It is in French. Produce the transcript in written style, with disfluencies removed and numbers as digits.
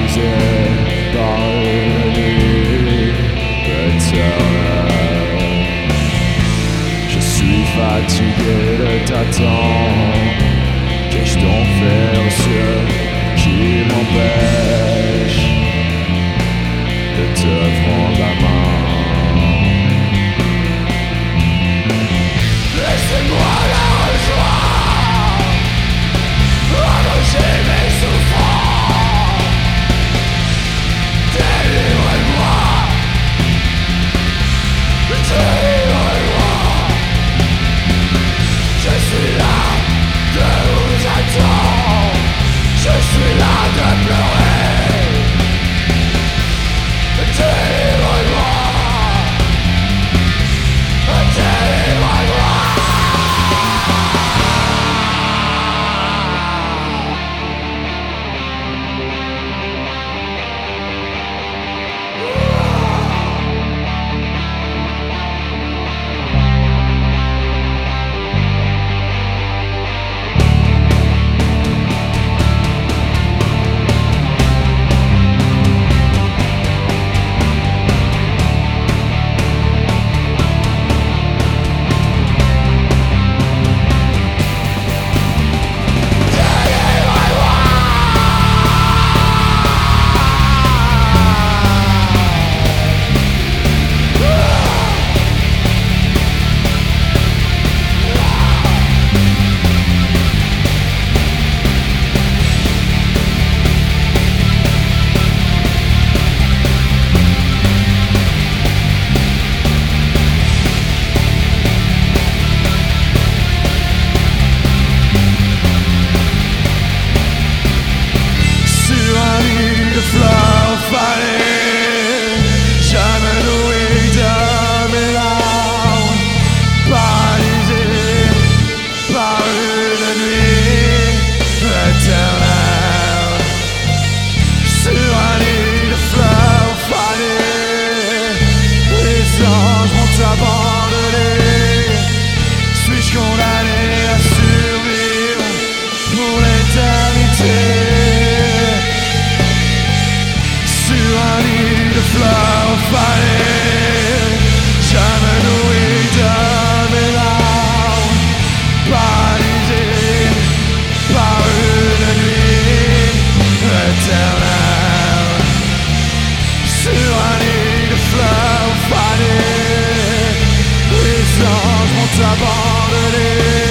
paralysé par une nuit éternelle. Je suis fatigué de t'attendre. Qu'ai-je donc fait au ciel qui m'empêche de te prendre la main? Laissez-moi la rejoindre, allonger mes souffrances. Délivrez-moi, délivrez-moi. Je suis là de vous attendre, je suis là de pleurer. Délivrez-moi, délivrez-moi. Suis-je condamné à survivre pour l'éternité sur un lit de fleurs fanées, jamais nourri de mes larmes, paralysé par une nuit éternelle sur un lit de fleurs fanées. Les anges m'ont abandonné.